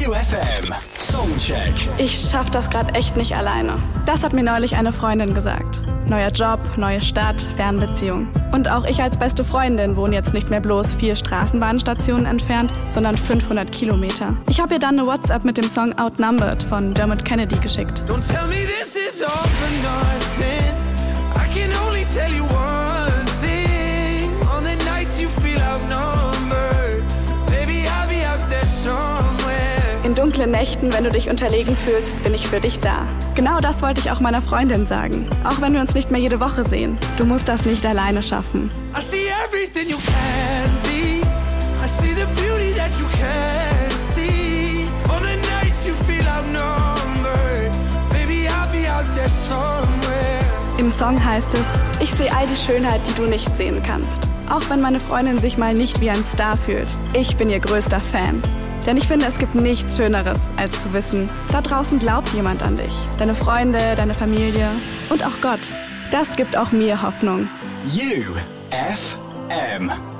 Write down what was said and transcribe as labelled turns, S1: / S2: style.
S1: UFM Songcheck.
S2: Ich schaff das gerade echt nicht alleine. Das hat mir neulich eine Freundin gesagt. Neuer Job, neue Stadt, Fernbeziehung. Und auch ich als beste Freundin wohne jetzt nicht mehr bloß 4 Straßenbahnstationen entfernt, sondern 500 Kilometer. Ich habe ihr dann eine WhatsApp mit dem Song Outnumbered von Dermot Kennedy geschickt.
S3: Don't tell me this is all for nothing. I can only tell you one thing. On the nights you feel outnumbered, baby I'll be out there somewhere.
S2: In dunklen Nächten, wenn du dich unterlegen fühlst, bin ich für dich da. Genau das wollte ich auch meiner Freundin sagen. Auch wenn wir uns nicht mehr jede Woche sehen. Du musst das nicht alleine schaffen.
S3: I see everything you can be. I see the beauty that you can see. On the nights you feel outnumbered, baby I'll be out there somewhere.
S2: Im Song heißt es, ich sehe all die Schönheit, die du nicht sehen kannst. Auch wenn meine Freundin sich mal nicht wie ein Star fühlt. Ich bin ihr größter Fan. Denn ich finde, es gibt nichts Schöneres, als zu wissen, da draußen glaubt jemand an dich. Deine Freunde, deine Familie und auch Gott. Das gibt auch mir Hoffnung.
S1: UFM.